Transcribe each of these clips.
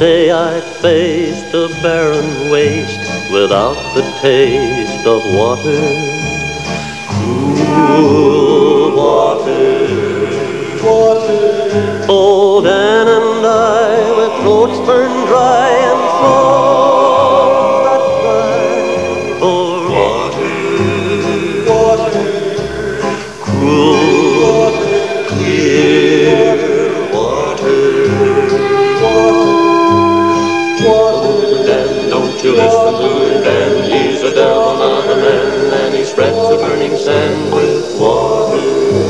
day I faced a barren waste without the taste of water. Cool water, water. Old Ann and I, with throats burned dry and souls that cry for water, water. Cool water, clear water, water. Dan, don't you listen to Dan, he's a devil, not a man, and he spreads the burning sand with water.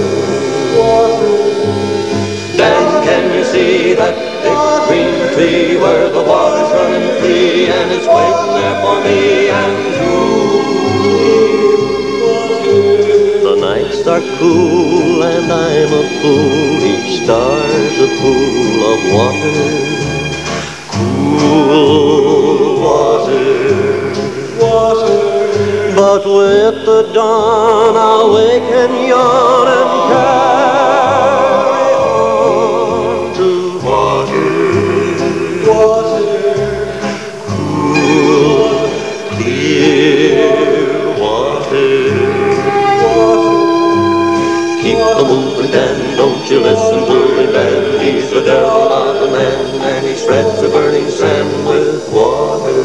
Dan, can you see that big green tree where the water's running free, and it's waiting there for me and you? The nights are cool and I'm a fool, each star's a pool of water. Cool water, water. But with the dawn I'll wake and yawn and carry on to water, water. Cool, clear water, water. Keep a moving, Dan, don't you listen to him, Dan. He's the devil, not the man, and he spreads the burning sand with water.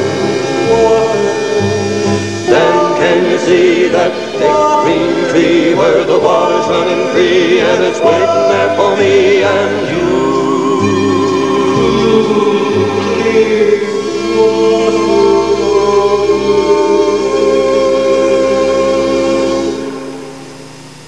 Dan, can you see that big green tree where the water's running free, and it's waiting there for me and you?